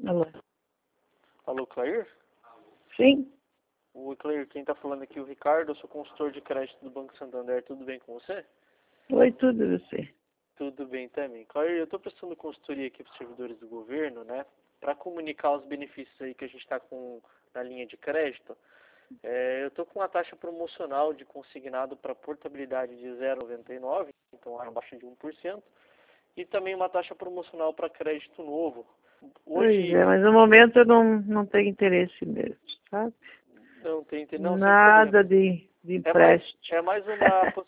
Alô? Alô, Clair? Sim? Oi, Clair, quem está falando aqui é o Ricardo, eu sou consultor de crédito do Banco Santander, tudo bem com você? Oi, tudo e você? Tudo bem também. Clair, eu estou prestando consultoria aqui para os servidores do governo, né, para comunicar os benefícios aí que a gente está com na linha de crédito. Eu estou com uma taxa promocional de consignado para portabilidade de 0,99, então abaixo de 1%, e também uma taxa promocional para crédito novo. Pois Hoje, é, mas no momento eu não tenho interesse mesmo, sabe? não tem, não, sem Nada problema. de É mais, empréstimo. é mais uma